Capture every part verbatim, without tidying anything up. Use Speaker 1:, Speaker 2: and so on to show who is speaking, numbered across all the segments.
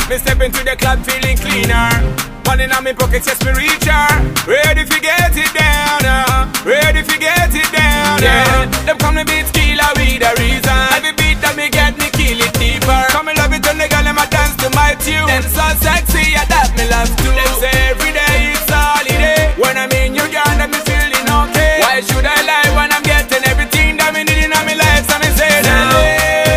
Speaker 1: Me step into the club feeling cleaner. Money in my pocket, yes, me reach her. Ready to get it down, uh. Ready to get it down, yeah. Uh. Them come to beat killer with a reason. Every beat that me get, me kill it deeper. Come and love it when the girl, them a dance to my tune. Them so sexy, yeah, that me love too. Them say every day it's holiday. When I'm in your girl, that me feeling okay. Why should I lie when I'm getting everything that me need in my life? So me say that.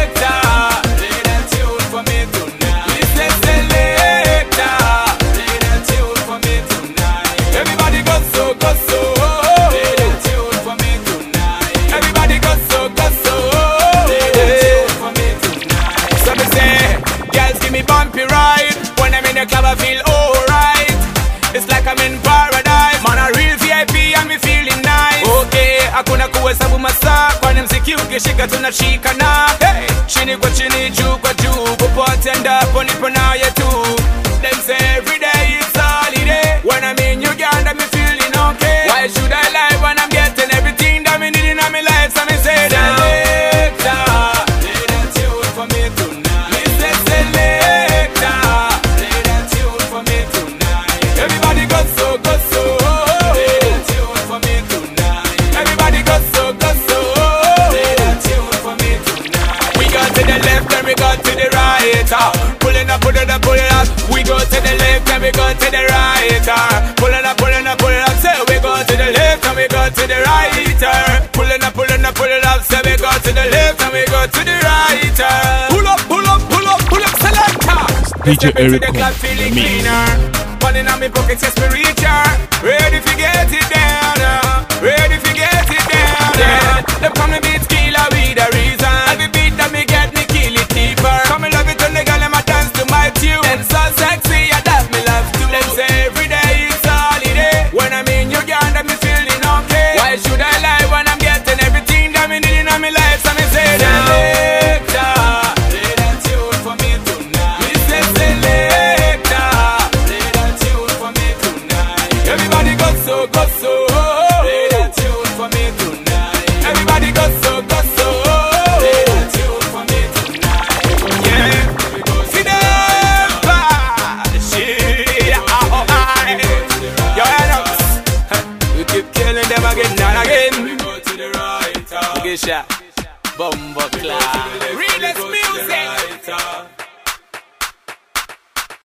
Speaker 1: Bumpy ride. When I'm in the club I feel alright. It's like I'm in paradise. Man a real V I P and me feeling nice. Okay, hakuna kuhesabu masaa. Kwani mziki ukishika tunashika na hey. Chini kwa chini, juu kwa juu. Popote endapo nipo naye tu. Them say every day it's holiday. When I'm in Uganda me feeling okay. Why should I lie when I'm getting everything that me need in my life? So me say that. Pulling up, pulling up, pulling up. We go to the left and we go to the right. Pulling up, pulling up, pulling up. Say we go to the left and we go to the right. Pulling up, pulling up, pulling up. Say we go to the left and we go to the right. Pull up, pull up, pull up, pull up, selector.
Speaker 2: D J Eric
Speaker 1: the club feeling cleaner. Money in my pockets, yes, me reach her. Ready to get it down, uh. Ready to get it down, yeah. Them come to beat killer with a reason. Every beat that me get, me kill it deeper. Come and love it when the girl them a dance to my tune. Them so sexy, yeah, that me love too. Them say every day it's holiday. When I'm in Uganda, me feeling okay. Why should I lie when I'm getting everything that me need in my life? So me say selector, play that tune for me tonight. Me say selector, play that tune for me tonight. Everybody go so, go so. Play that tune for me tonight. Everybody go so, go so. Play that tune for me tonight. Yeah, see them bad shit. Oh, I. Yo, Enox, we keep killing them again and again. We go to the right. We get shot, bumbo clap.